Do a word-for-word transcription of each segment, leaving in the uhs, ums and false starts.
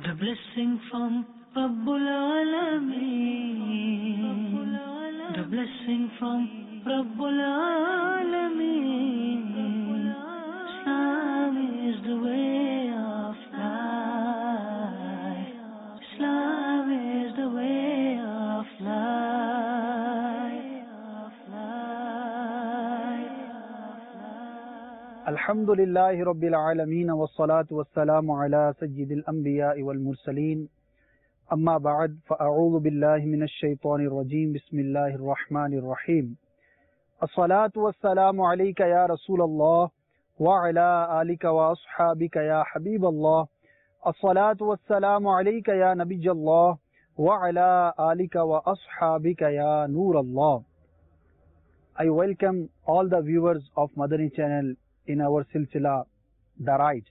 The blessing from Rabbul Alameen. The blessing from Rabbul Alameen. Islam is the way of life. Islam is the way of life. Alhamdulillahi Rabbil Alameen wa salatu wa salamu ala Sayyidil Anbiya wal Mursaleen. Amma ba'd, fa'a'udhu billahi minash shaytanir rajeem. Bismillahir Rahmanir Rahim. As-salatu wa salamu alayka ya Rasulallah wa ala alika wa ashabika ya Habiballah. As-salatu wa salamu alayka ya Nabiyallah wa ala alika wa ashabika ya Noorallah. I welcome all the viewers of Madani channel in our silsila, the rights.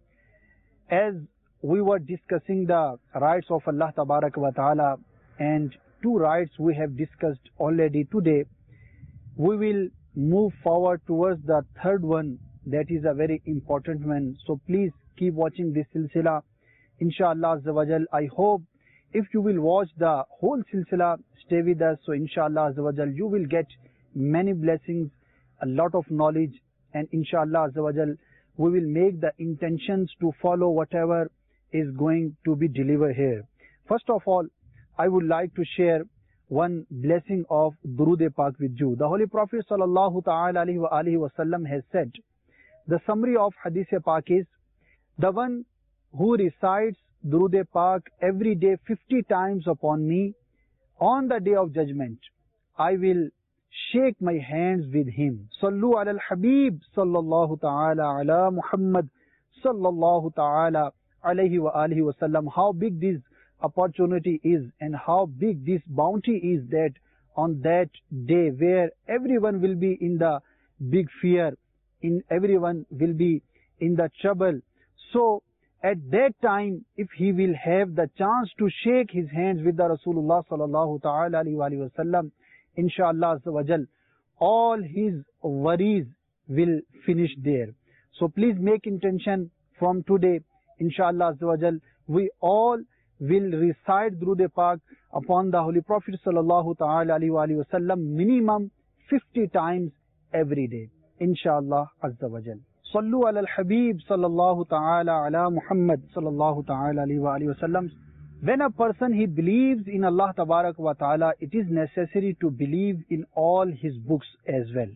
As we were discussing the rights of Allah Tabarak wa Ta'ala, and two rights we have discussed already today, we will move forward towards the third one, that is a very important one. So please keep watching this silsila. Inshallah Azza wa Jal, I hope if you will watch the whole silsila, stay with us. So inshallah Azza wa Jal, you will get many blessings, a lot of knowledge, and inshallah Azza wa Jal, we will make the intentions to follow whatever is going to be delivered here. First of all, I would like to share one blessing of Durood-e-Pak with you. The Holy Prophet sallallahu ta'ala alayhi wa alihi wa sallam has said, the summary of Hadith-e-Pak is, the one who recites Durood-e-Pak every day fifty times upon me, on the day of judgment, I will shake my hands with him. Sallu ala al-Habib sallallahu ta'ala ala Muhammad sallallahu ta'ala alayhi wa alihi wa sallam. How big this opportunity is and how big this bounty is, that on that day where everyone will be in the big fear, in everyone will be in the trouble. So at that time, if he will have the chance to shake his hands with the Rasulullah sallallahu ta'ala alayhi wa alihi wa sallam, inshallah Azza wa Jal, all his worries will finish there. So please make intention from today, inshallah Azza wa Jal, we all will recite Durood-e-Pak upon the Holy Prophet sallallahu ta'ala alayhi wa alihi wa sallam minimum fifty times every day, inshallah Azza wa Jal. Sallu ala al-Habib sallallahu ta'ala ala Muhammad sallallahu ta'ala alayhi wa alihi wa sallam. When a person he believes in Allah Tabarak wa Ta'ala, it is necessary to believe in all his books as well.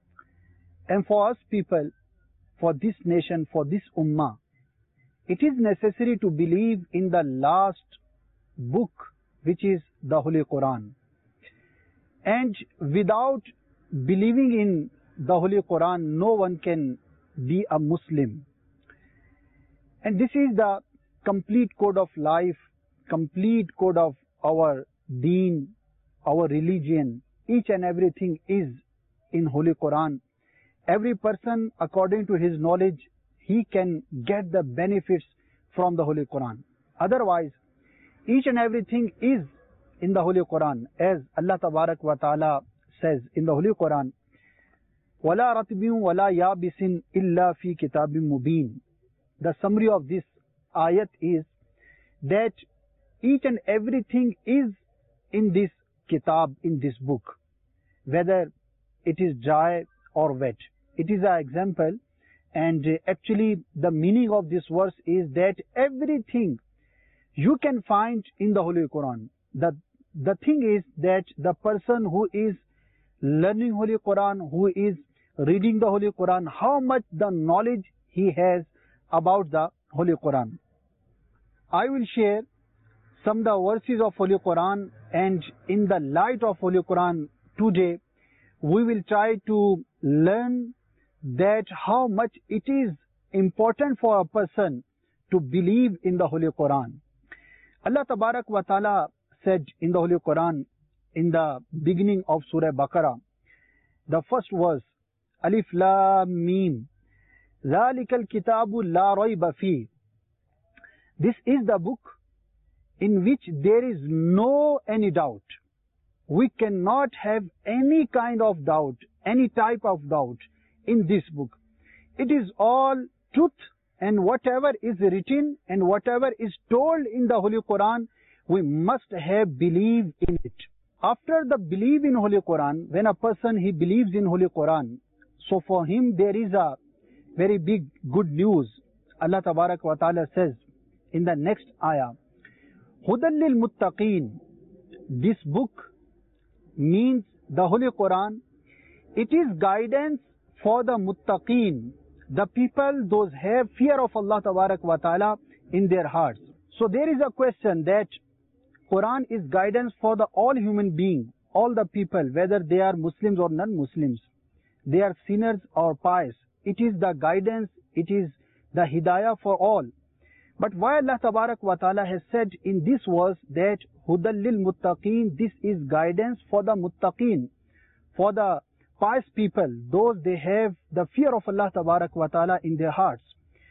And for us people, for this nation, for this ummah, it is necessary to believe in the last book, which is the Holy Quran. And without believing in the Holy Quran, no one can be a Muslim. And this is the complete code of life, complete code of our deen, our religion. Each and everything is in Holy Quran. Every person, according to his knowledge, he can get the benefits from the Holy Quran. Otherwise, each and everything is in the Holy Quran. As Allah Tabarak wa Ta'ala says in the Holy Quran, وَلَا رَتْبٍ وَلَا يَابِسٍ إِلَّا فِي كِتَابٍ مُبِينٍ. The summary of this ayat is that each and everything is in this kitab, in this book, whether it is dry or wet. It is an example, and actually the meaning of this verse is that everything you can find in the Holy Quran. The, the thing is that the person who is learning Holy Quran, who is reading the Holy Quran, how much the knowledge he has about the Holy Quran. I will share some of the verses of Holy Quran, and in the light of Holy Quran today, we will try to learn that how much it is important for a person to believe in the Holy Quran. Allah Tabarak wa Ta'ala said in the Holy Quran, in the beginning of Surah Baqarah, the first verse, Alif Lam Mim, ذَلِكَ الْكِتَابُ لَا رَيْبَ فِيهِ. This is the book in which there is no any doubt. We cannot have any kind of doubt, any type of doubt in this book. It is all truth and whatever is written and whatever is told in the Holy Quran, we must have belief in it. After the belief in Holy Quran, when a person he believes in Holy Quran, so for him there is a very big good news. Allah Tabarak wa Ta'ala says in the next ayah, Hudan lil Muttaqeen. This book means the Holy Quran. It is guidance for the Muttaqeen, the people those have fear of Allah Tabarak wa Ta'ala in their hearts. So there is a question that Quran is guidance for the all human beings, all the people, whether they are Muslims or non-Muslims, they are sinners or pious. It is the guidance, it is the hidayah for all. But why Allah Tabarak wa Ta'ala has said in this verse that Hudal lil Muttaqeen, this is guidance for the Muttaqeen, for the pious people, those they have the fear of Allah Tabarak wa Ta'ala in their hearts.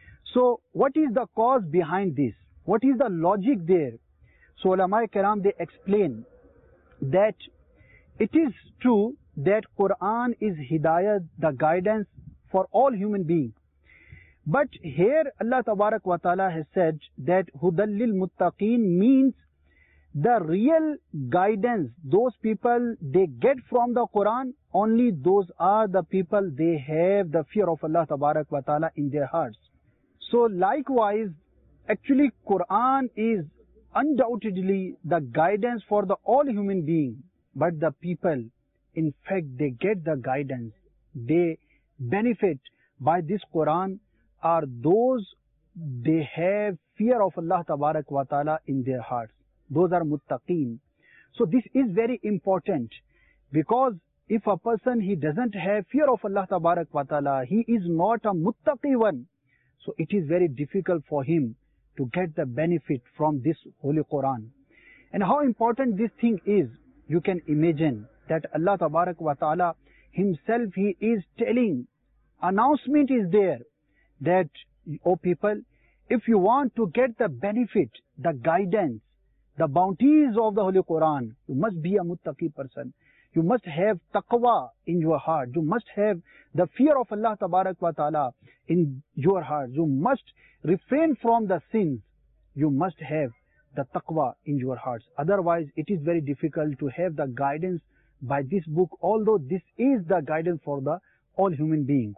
So what is the cause behind this? What is the logic there? So ulama kiram, they explain that it is true that Quran is hidayah, the guidance for all human beings. But here Allah Tabarak wa Ta'ala has said that Hudal lil Muttaqeen means the real guidance, those people they get from the Quran, only those are the people they have the fear of Allah Tabarak wa Ta'ala in their hearts. So likewise, actually Quran is undoubtedly the guidance for the all human beings, but the people, in fact, they get the guidance, they benefit by this Quran are those they have fear of Allah Tabarak wa Ta'ala in their hearts. Those are muttaqeen. So this is very important, because if a person he doesn't have fear of Allah Tabarak wa Ta'ala, he is not a muttaqi one. So it is very difficult for him to get the benefit from this Holy Quran. And how important this thing is, you can imagine that Allah Tabarak wa Ta'ala himself, he is telling, announcement is there that, O people, if you want to get the benefit, the guidance, the bounties of the Holy Quran, you must be a muttaqi person. You must have taqwa in your heart. You must have the fear of Allah Tabarak wa Ta'ala in your heart. You must refrain from the sins. You must have the taqwa in your hearts. Otherwise, it is very difficult to have the guidance by this book, although this is the guidance for the all human beings.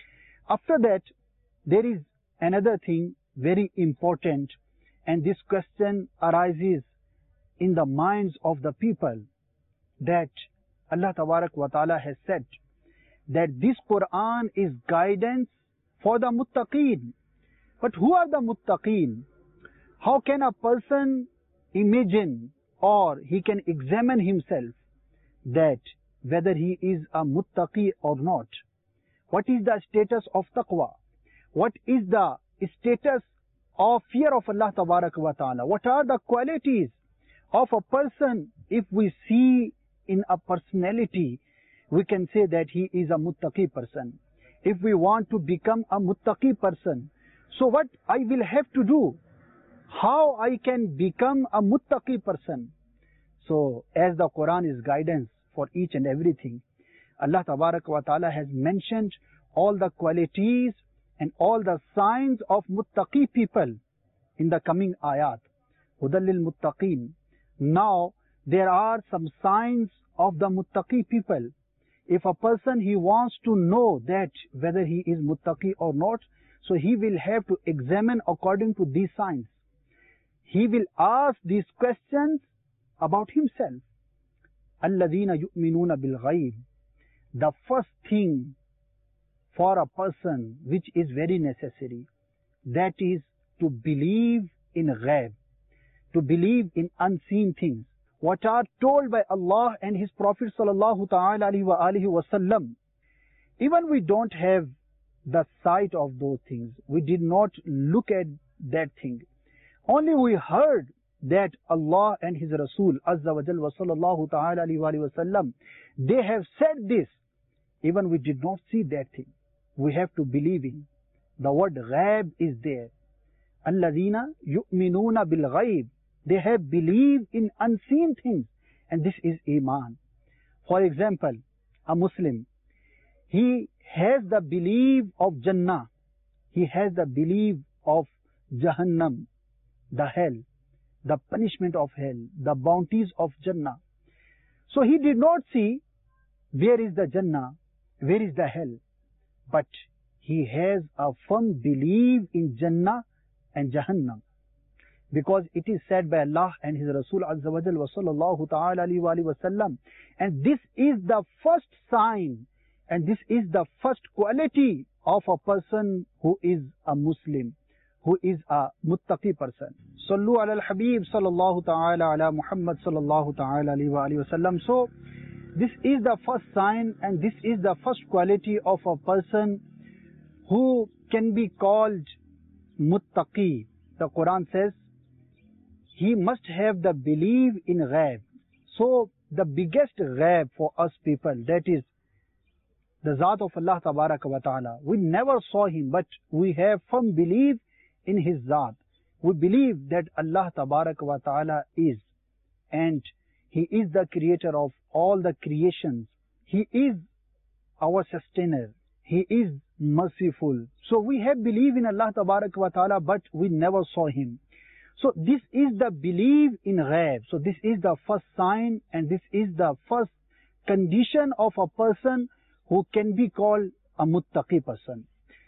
After that, there is another thing very important, and this question arises in the minds of the people, that Allah Tabarak wa Ta'ala has said that this Quran is guidance for the muttaqeen. But who are the muttaqeen? How can a person imagine or he can examine himself that whether he is a muttaqi or not? What is the status of taqwa? What is the status of fear of Allah Tabarak wa Ta'ala? What are the qualities of a person? If we see in a personality, we can say that he is a muttaqi person. If we want to become a muttaqi person, so what I will have to do? How I can become a muttaqi person? So as the Quran is guidance for each and everything, Allah Tabarak wa Ta'ala has mentioned all the qualities and all the signs of muttaqi people in the coming ayat. Hudal lil Muttaqeen. Now there are some signs of the muttaqi people. If a person he wants to know that whether he is muttaqi or not, so he will have to examine according to these signs. He will ask these questions about himself. Alladhina yu'minuna bil ghayb. The first thing for a person which is very necessary, that is to believe in ghayb, to believe in unseen things, what are told by Allah and His Prophet sallallahu ta'ala alayhi wa alihi wa sallam. Even we don't have the sight of those things, we did not look at that thing, only we heard that Allah and His Rasul azza wa jal wa sallallahu ta'ala alayhi wa alihi wa sallam, they have said this. Even we did not see that thing, we have to believe in. The word ghayb is there. Alladhina yu'minuna bil ghayb. They have believed in unseen things, and this is Iman. For example, a Muslim, he has the belief of Jannah. he has the belief of Jahannam, the hell, the punishment of hell, the bounties of Jannah. So he did not see where is the Jannah, where is the hell, but he has a firm belief in Jannah and Jahannam. Because it is said by Allah and His Rasul Azza wa Jal wa sallallahu ta'ala alayhi wa alihi wa sallam. And this is the first sign and this is the first quality of a person who is a Muslim, who is a muttaqi person. Sallu ala al-Habib sallallahu ta'ala ala Muhammad sallallahu ta'ala alayhi wa alihi wa sallam. So this is the first sign and this is the first quality of a person who can be called muttaqi. The Quran says he must have the belief in ghaib. So the biggest ghaib for us people, that is the Zat of Allah Tabaraka wa Ta'ala. We never saw Him, but we have firm belief in His Zat. We believe that Allah Tabaraka wa Ta'ala is, and He is the creator of all the creations. He is our sustainer. He is merciful. So we have belief in Allah Tabaraka wa Ta'ala, but we never saw Him. So this is the belief in ghaib. So this is the first sign and this is the first condition of a person who can be called a muttaqi person.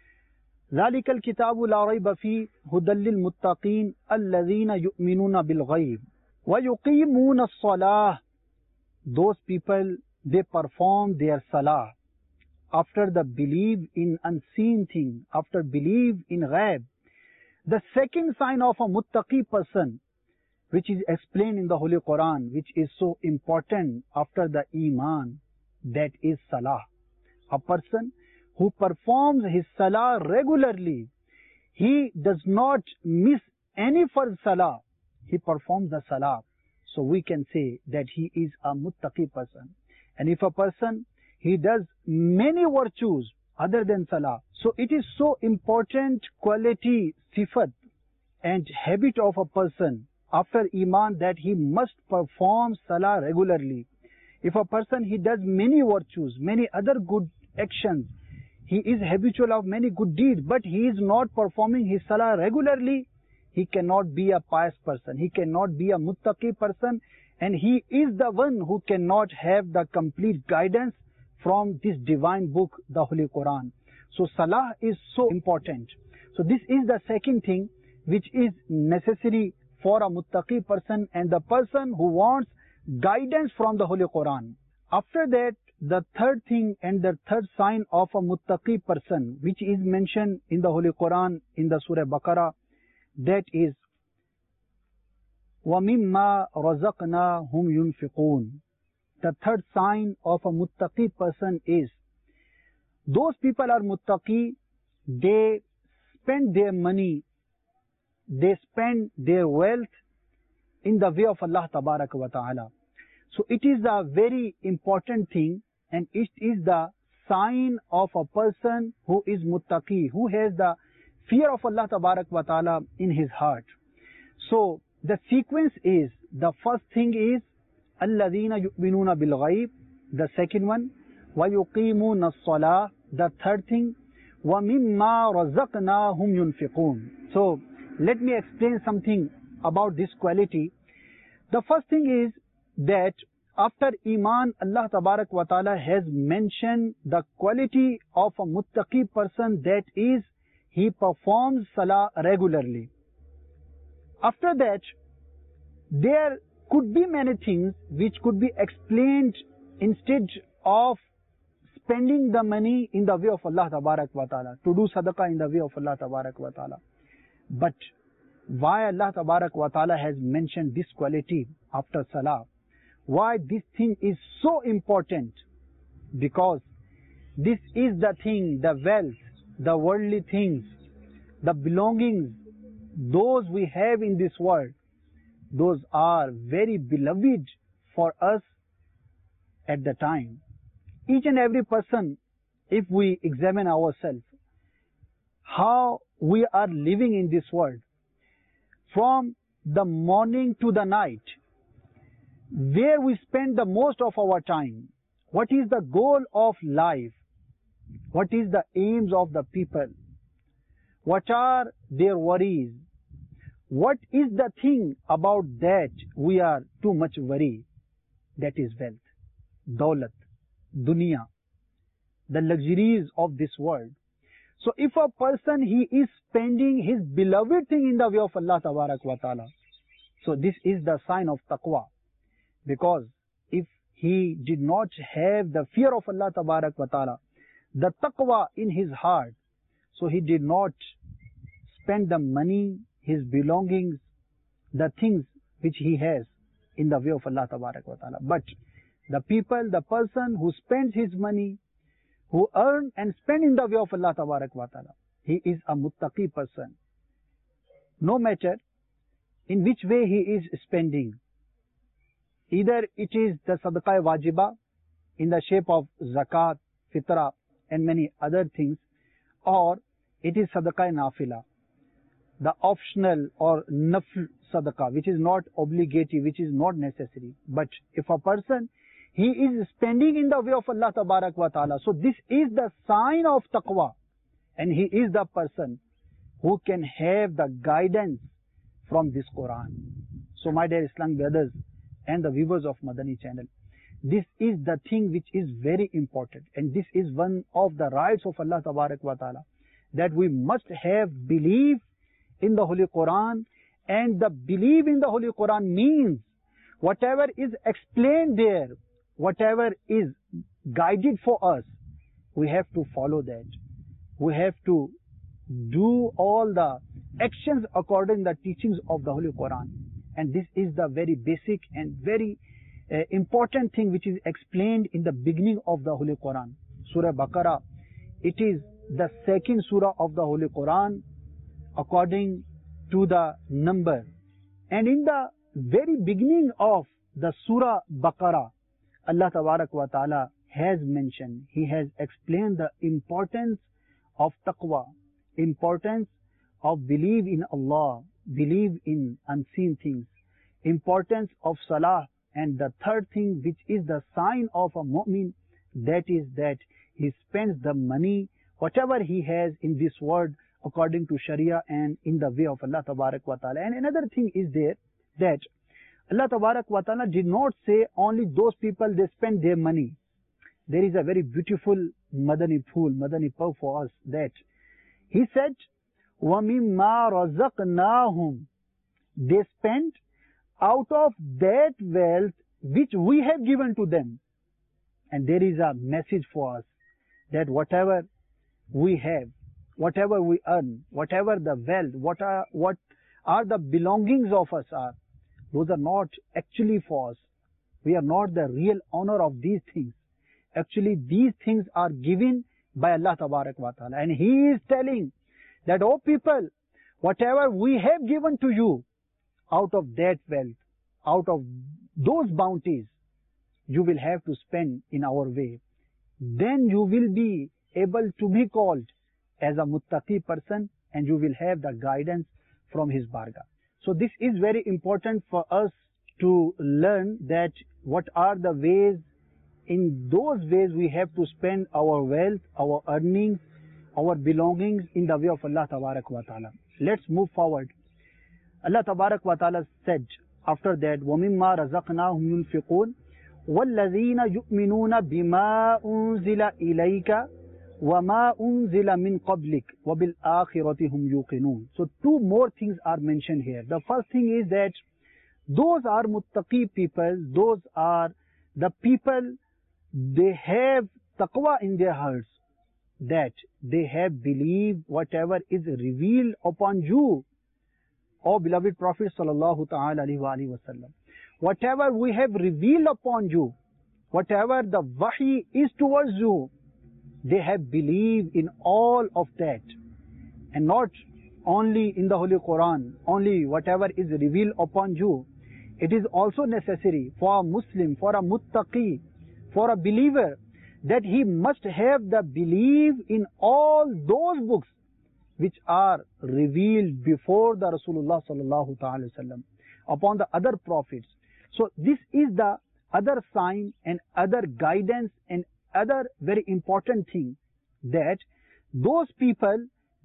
ذَلِكَ الْكِتَابُ لَا رَيْبَ فِيهِ هُدًى لِلْمُتَّقِينَ الَّذِينَ يُؤْمِنُونَ بِالْغَيْبِ وَيُقِيمُونَ الصَّلَاةَ. Those people, they perform their salah after the belief in unseen thing, after belief in ghaib. The second sign of a muttaqi person, which is explained in the Holy Quran, which is so important after the Iman, that is Salah. A person who performs his Salah regularly, he does not miss any first Salah, he performs the Salah. So we can say that he is a muttaqi person. And if a person, he does many virtues other than Salah, so it is so important quality, sifat and habit of a person after Iman that he must perform Salah regularly. If a person, he does many virtues, many other good actions, he is habitual of many good deeds, but he is not performing his Salah regularly, he cannot be a pious person, he cannot be a muttaqi person, and he is the one who cannot have the complete guidance from this divine book, the Holy Quran. So Salah is so important. So this is the second thing which is necessary for a muttaqi person and the person who wants guidance from the Holy Quran. After that, the third thing and the third sign of a muttaqi person, which is mentioned in the Holy Quran in the Surah Baqarah, that is وَمِمَّا رَزَقْنَاهُمْ يُنْفِقُونَ. The third sign of a muttaqi person is, those people are muttaqi, they spend their money, they spend their wealth in the way of Allah Tabaraka wa Ta'ala. So it is a very important thing and it is the sign of a person who is muttaqi, who has the fear of Allah Tabaraka wa Ta'ala in his heart. So the sequence is, the first thing is الَّذِينَ يُؤْمِنُونَ بِالْغَيْبِ. The second one, وَيُقِيمُونَ الصَّلَاةَ. The third thing, وَمِمَّا رَزَقْنَاهُمْ يُنْفِقُونَ. So let me explain something about this quality. The first thing is that after Iman, Allah Tabarak wa Ta'ala has mentioned the quality of a muttaqi person, that is, he performs Salah regularly. After that, there could be many things which could be explained instead of spending the money in the way of Allah Tabarak wa Ta'ala, to do sadaqah in the way of Allah Tabarak wa Ta'ala. But why Allah Tabarak wa Ta'ala has mentioned this quality after Salah? Why this thing is so important? Because this is the thing, the wealth, the worldly things, the belongings, those we have in this world, those are very beloved for us at the time. Each and every person, if we examine ourselves, how we are living in this world, from the morning to the night, where we spend the most of our time, what is the goal of life, what is the aims of the people, What are their worries? What is the thing about that we are too much worried? That is wealth, daulat, dunya, the luxuries of this world. So if a person, he is spending his beloved thing in the way of Allah Tabarak wa Ta'ala, so this is the sign of taqwa. Because if he did not have the fear of Allah Tabarak wa Ta'ala, the taqwa in his heart, so he did not spend the money, his belongings, the things which he has in the way of Allah Tabarak wa Ta'ala. But the people, the person who spends his money, who earn and spend in the way of Allah Tabarak wa Ta'ala, he is a muttaqi person. No matter in which way he is spending. Either it is the sadaqah wajiba in the shape of zakat, fitra and many other things, or it is sadaqah nafila, the optional or nafl sadaqah, which is not obligatory, which is not necessary. But if a person, he is spending in the way of Allah Tabarak wa Ta'ala, so this is the sign of taqwa, and he is the person who can have the guidance from this Quran. So my dear Islamic brothers and the viewers of Madani channel, this is the thing which is very important, and this is one of the rights of Allah Tabarak wa Ta'ala, that we must have belief in the Holy Quran. And the belief in the Holy Quran means whatever is explained there, whatever is guided for us, we have to follow that. We have to do all the actions according to the teachings of the Holy Quran. And this is the very basic and very uh, important thing which is explained in the beginning of the Holy Quran. Surah Baqarah, it is the second surah of the Holy Quran according to the number. And in the very beginning of the Surah Baqarah, Allah Tabarak wa Ta'ala has mentioned, He has explained the importance of taqwa, importance of belief in Allah, believe in unseen things, importance of salah, and the third thing which is the sign of a mu'min, that is that he spends the money, whatever he has in this world, according to Sharia and in the way of Allah Tabarak wa Ta'ala. And another thing is there, that Allah Tabarak wa Ta'ala did not say only those people, they spend their money. There is a very beautiful Madani Phool, Madani Pav for us, that He said, وَمِمَّا رَزَقْنَاهُمْ, they spend out of that wealth which we have given to them. And there is a message for us, that whatever we have, whatever we earn, whatever the wealth, what are, what are the belongings of us are, those are not actually for us. We are not the real owner of these things. Actually, these things are given by Allah Tabarak wa Ta'ala. And He is telling that, oh people, whatever we have given to you, out of that wealth, out of those bounties, you will have to spend in our way. Then you will be able to be called as a muttaqi person, and you will have the guidance from His bargah. So this is very important for us to learn, that what are the ways, in those ways we have to spend our wealth, our earnings, our belongings in the way of Allah Tabarak wa Ta'ala. Let's move forward. Allah Tabarak wa Ta'ala said after that, وَمِمَّا رَزَقْنَاهُمْ يُنْفِقُونَ وَالَّذِينَ يُؤْمِنُونَ بِمَا أُنزِلَ إِلَيْكَ وَمَا أُنزِلَ مِنْ قَبْلِكَ وَبِالْآخِرَةِ هُمْ يُوقِنُونَ. So two more things are mentioned here. The first thing is that those are muttaqi people, those are the people, they have taqwa in their hearts, that they have believed whatever is revealed upon you, O beloved Prophet sallallahu ta'ala alayhi wa alihi wa sallam. Whatever we have revealed upon you, whatever the wahi is towards you, they have believed in all of that, and not only in the Holy Quran, only whatever is revealed upon you. It is also necessary for a Muslim, for a muttaqi, for a believer, that he must have the belief in all those books which are revealed before the Rasulullah sallallahu ta'ala sallam, upon the other prophets. So this is the other sign and other guidance and other very important thing, that those people,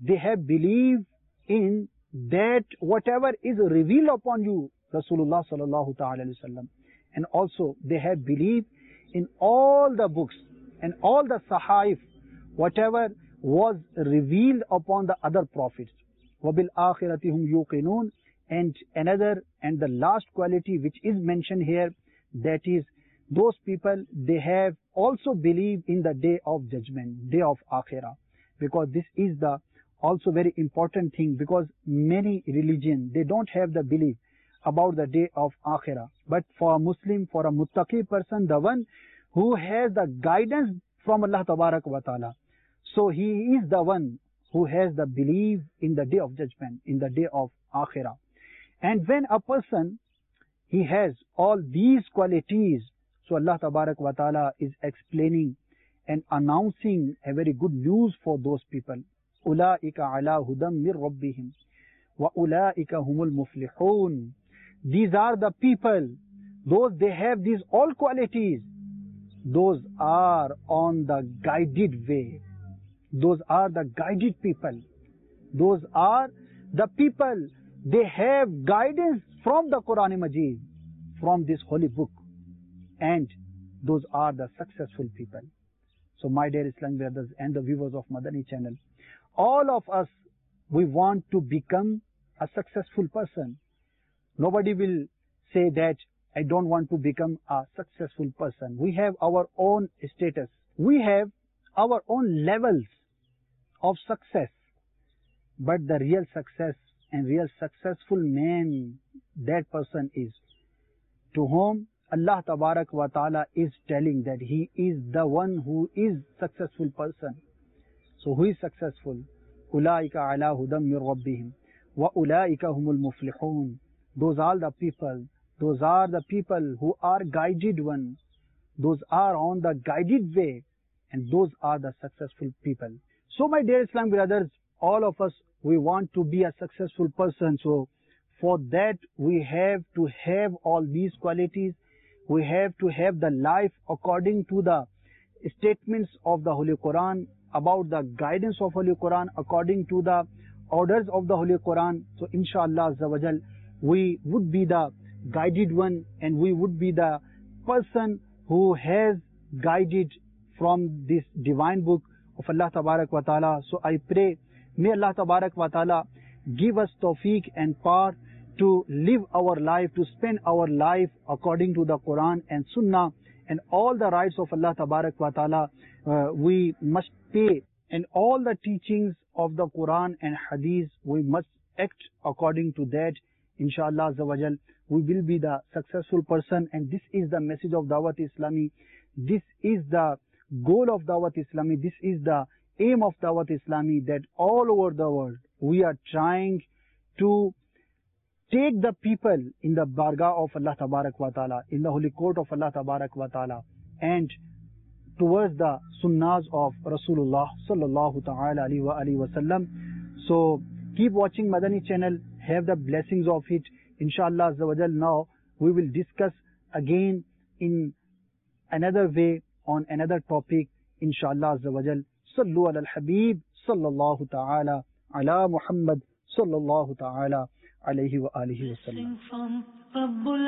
they have believed in that whatever is revealed upon you, Rasulullah sallallahu ta'ala alayhi wasallam. And also they have believed in all the books and all the sahaif, whatever was revealed upon the other prophets. وَبِالْآخِرَةِ هُمْ يُوقِنُونَ. And another and the last quality which is mentioned here, that is those people, they have also believed in the day of judgment, day of Akhirah. Because this is the also very important thing, because many religions, they don't have the belief about the day of Akhirah. But for a Muslim, for a muttaqi person, the one who has the guidance from Allah Tabarak wa Ta'ala, so he is the one who has the belief in the day of judgment, in the day of Akhirah. And when a person, he has all these qualities, so Allah Tabarak wa Ta'ala is explaining and announcing a very good news for those people. أُولَٰئِكَ عَلَىٰ هُدًى مِّن رَبِّهِمْ وَأُولَٰئِكَ هُمُ الْمُفْلِحُونَ. These are the people, those they have these all qualities, those are on the guided way. Those are the guided people. Those are the people, they have guidance from the Quran Majid, from this holy book. And those are the successful people. So my dear Islamic brothers and the viewers of Madani channel, all of us, we want to become a successful person. Nobody will say that I don't want to become a successful person. We have our own status. We have our own levels of success. But the real success and real successful man, that person is to whom Allah Tabarak wa Ta'ala is telling that he is the one who is successful person. So who is successful? أُولَٰئِكَ عَلَىٰ هُدًى مِّن رَبِّهِمْ وَأُولَٰئِكَ هُمُ الْمُفْلِحُونَ. Those are the people, those are the people who are guided ones. Those are on the guided way, and those are the successful people. So my dear Islam brothers, all of us, we want to be a successful person. So for that we have to have all these qualities. We have to have the life according to the statements of the Holy Quran, about the guidance of Holy Quran, according to the orders of the Holy Quran. So inshallah Azza wa Jal, we would be the guided one, and we would be the person who has guided from this divine book of Allah Tabarak wa Ta'ala. So I pray, may Allah Tabarak wa Ta'ala give us tawfiq and power to live our life, to spend our life according to the Quran and Sunnah, and all the rights of Allah Tabarak wa Ta'ala uh, we must pay, and all the teachings of the Quran and Hadith, we must act according to that. Inshallah Azza wa Jal, we will be the successful person. And this is the message of Dawat Islami. This is the goal of Dawat Islami. This is the aim of Dawat Islami, that all over the world we are trying to take the people in the bargah of Allah Tabarak wa Ta'ala, in the holy court of Allah Tabarak wa Ta'ala, and towards the sunnahs of Rasulullah sallallahu ta'ala alayhi wa alihi wa sallam. So keep watching Madani channel, have the blessings of it. Inshallah Azza wa Jal, now we will discuss again in another way on another topic. Inshallah Azza wa Jal. Sallu ala al-Habib sallallahu ta'ala ala Muhammad sallallahu ta'ala alayhi wa alihi wa sallam. From Rabbul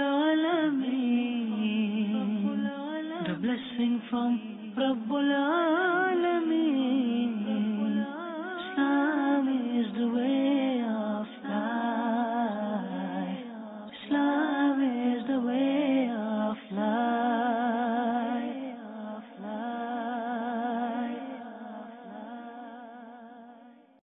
Alameen, the blessing from Rabbul Alameen.